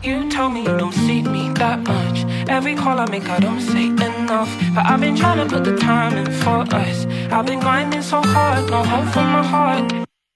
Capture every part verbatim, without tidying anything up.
You tell me you don't see me that much. Every call I make I don't say enough, but I've been trying to put the time in for us. I've been grinding so hard, no hope for my heart.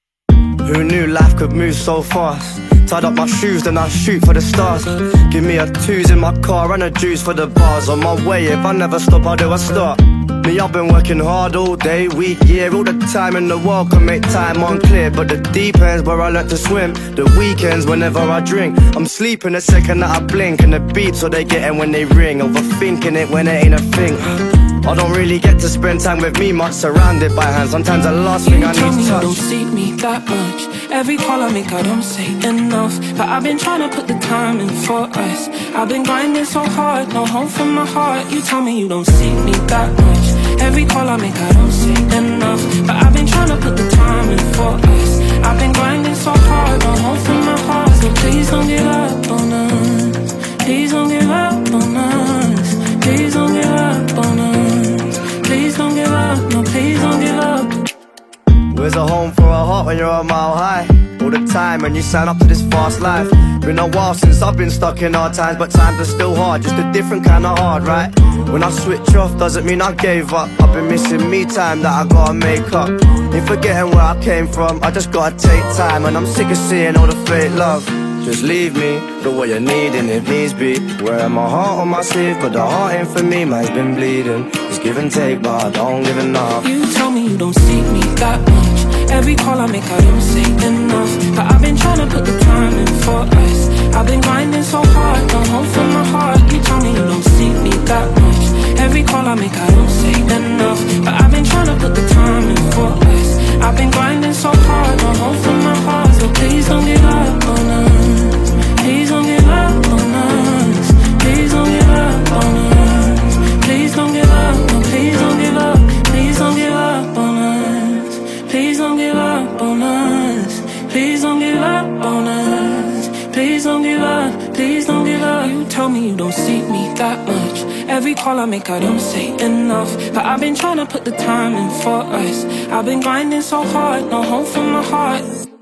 Who knew life could move so fast? Tied up my shoes, then I shoot for the stars. Give me a twos in my car and a juice for the bars. On my way, if I never stop, how do I start? Me, I've been working hard all day, week, year. All the time in the world can make time unclear, but the deep ends where I learnt to swim. The weekends whenever I drink, I'm sleeping the second that I blink, and the beats what they getting when they ring. Overthinking it when it ain't a thing. I don't really get to spend time with me much, surrounded by hands. Sometimes the last thing I need to touch. You tell me you don't see me that much. Every call I make I don't say enough, but I've been trying to put the time in for us. I've been grinding so hard, no hope for my heart. You tell me you don't see me that much. Every call I make I don't say enough, but I've been trying to put the time in for us. I've been grinding so hard, no hope for my heart. So please don't give up on us. Please don't give up on us. Please don't give up on us. Please don't give up, no please don't give up. Where's a home for a heart when you're a mile high? All the time when you sign up to this fast life. Been a while since I've been stuck in hard times, but times are still hard, just a different kind of hard, right? When I switch off doesn't mean I gave up. I've been missing me time that I gotta make up. Ain't forgetting where I came from, I just gotta take time. And I'm sick of seeing all the fake love. Just leave me for what you're needing if needs be. Wearing my heart on my sleeve, but the heart ain't for me, man's been bleeding. It's give and take, but I don't give enough. You tell me you don't see me that much. Every call I make I don't say enough, but I've been trying to put the time in for us. I've been grinding so hard, no hope for my heart. You tell me you don't see me that much. Every call I make I don't say enough, but I've been trying to put the time in for us. I've been grinding so hard, no hope for my heart. So please don't give up on us. Please don't give up on us. Please don't give up on us. Please don't give up, no please don't give up. Please don't give up on us. Please don't give up on us. Please don't give up on us. Please don't give up. Please don't give up. You tell me you don't see me that much. Every call I make I don't say enough, but I've been trying to put the time in for us. I've been grinding so hard, no hope for my heart.